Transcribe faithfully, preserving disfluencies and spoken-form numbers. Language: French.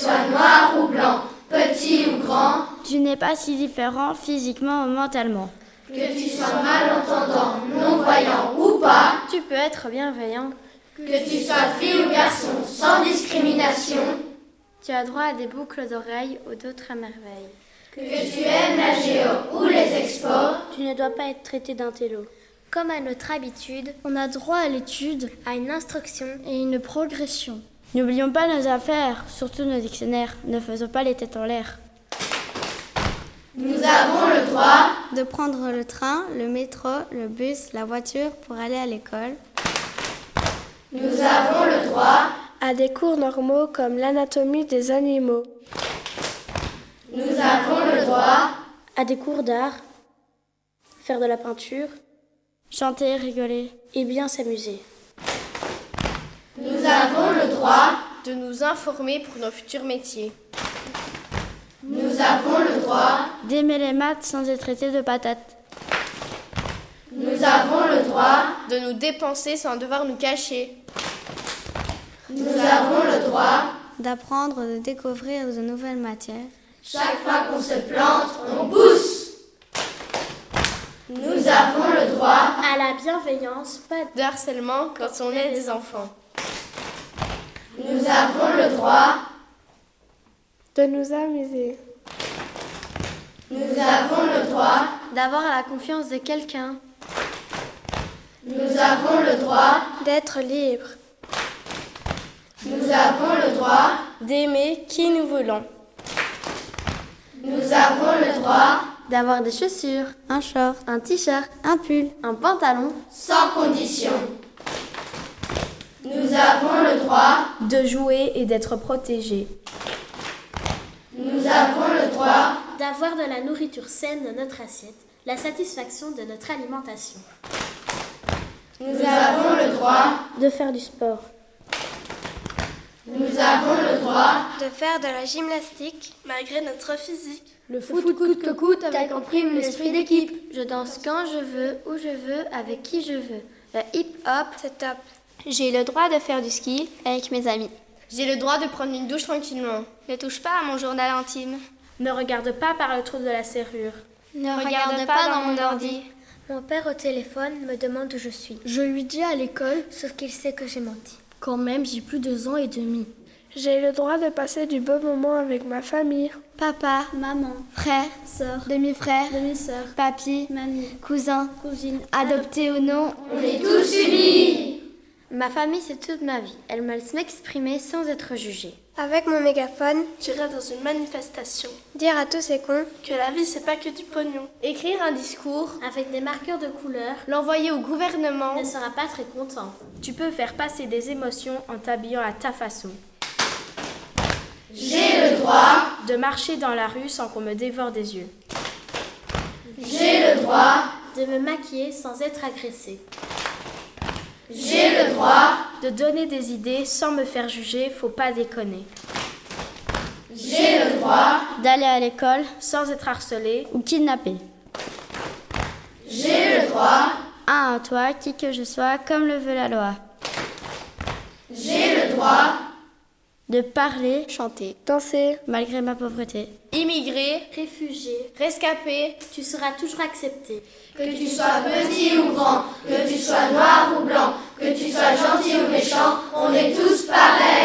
sois noir ou blanc, petit ou grand, tu n'es pas si différent physiquement ou mentalement. Que tu sois malentendant, non-voyant ou pas, tu peux être bienveillant. Que tu sois fille ou garçon, sans discrimination, tu as droit à des boucles d'oreilles ou d'autres merveilles. Que tu aimes la géo ou les expos, tu ne dois pas être traité d'intello. Comme à notre habitude, on a droit à l'étude, à une instruction et une progression. N'oublions pas nos affaires, surtout nos dictionnaires. Ne faisons pas les têtes en l'air. Nous avons le droit de prendre le train, le métro, le bus, la voiture pour aller à l'école. Nous avons le droit à des cours normaux comme l'anatomie des animaux. Nous avons le droit à des cours d'art, faire de la peinture, chanter, rigoler et bien s'amuser. Nous avons le droit de nous informer pour nos futurs métiers. Nous avons le droit d'aimer les maths sans être traité de patates. Nous avons le droit de nous dépenser sans devoir nous cacher. Nous avons le droit d'apprendre, de découvrir de nouvelles matières. Chaque fois qu'on se plante, on pousse. Nous avons le droit à la bienveillance, pas de harcèlement quand on est des enfants. Nous avons le droit de nous amuser. Nous avons le droit d'avoir la confiance de quelqu'un. Nous avons le droit d'être libre. Nous avons le droit d'aimer qui nous voulons. Nous avons le droit d'avoir des chaussures, un short, un t-shirt, un pull, un pantalon, sans condition. Nous avons le droit de jouer et d'être protégés. Nous avons le droit d'avoir de la nourriture saine dans notre assiette, la satisfaction de notre alimentation. Nous avons le droit de faire du sport. Nous avons le droit de faire de la gymnastique malgré notre physique. Le foot, foot coûte que coûte avec en prime l'esprit d'équipe. Je danse quand je veux, où je veux, avec qui je veux. Le hip-hop, c'est top. J'ai le droit de faire du ski avec mes amis. J'ai le droit de prendre une douche tranquillement. Ne touche pas à mon journal intime. Ne regarde pas par le trou de la serrure. Ne regarde, regarde pas, pas dans mon ordi. Mon père au téléphone me demande où je suis. Je lui dis à l'école, sauf qu'il sait que j'ai menti. Quand même, j'ai plus de deux ans et demi. J'ai le droit de passer du beau moment avec ma famille. Papa, maman, frère, sœur, demi-frère, demi-sœur, papy, mamie, cousin, cousine, adopté ou non, on est tous unis. Ma famille, c'est toute ma vie. Elle me laisse m'exprimer sans être jugée. Avec mon mégaphone, j'irai dans une manifestation. Dire à tous ces cons que la vie, c'est pas que du pognon. Écrire un discours avec des marqueurs de couleur. L'envoyer au gouvernement. Ne sera pas très content. Tu peux faire passer des émotions en t'habillant à ta façon. J'ai le droit de marcher dans la rue sans qu'on me dévore des yeux. J'ai le droit de me maquiller sans être agressée. J'ai le droit de donner des idées sans me faire juger, faut pas déconner. J'ai le droit d'aller à l'école sans être harcelé ou kidnappé. J'ai le droit à un toit, qui que je sois, comme le veut la loi. J'ai le droit de parler, chanter, danser, malgré ma pauvreté. Immigré, réfugié, rescapé, tu seras toujours accepté. Que tu sois petit ou grand, que tu sois noir ou blanc, que tu sois gentil ou méchant, on est tous pareils.